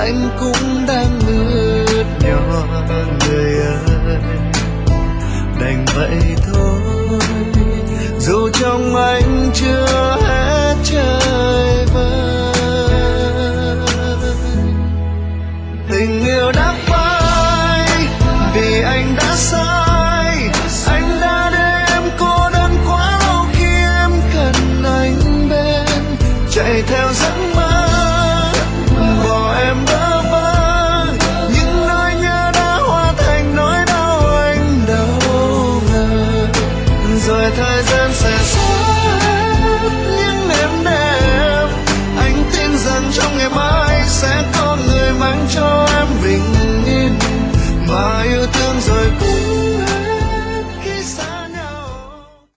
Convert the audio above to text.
anh cũng đang ướt nhòa người ơi. Đành vậy thôi, dù trong anh chưa hết trời vơi. Tình yêu đã phai vì anh đã sai, anh đã để em cô đơn quá lâu khi em cần anh bên. Chạy theo giấc mơ bỏ em bơ vơ, những nỗi nhớ đã hóa thành nỗi đau anh đâu ngờ. Rồi thời gian sẽ xóa hết những em đẹp, anh tin rằng trong ngày mai sẽ có người mang cho em bình yên. Mà yêu thương rồi cũng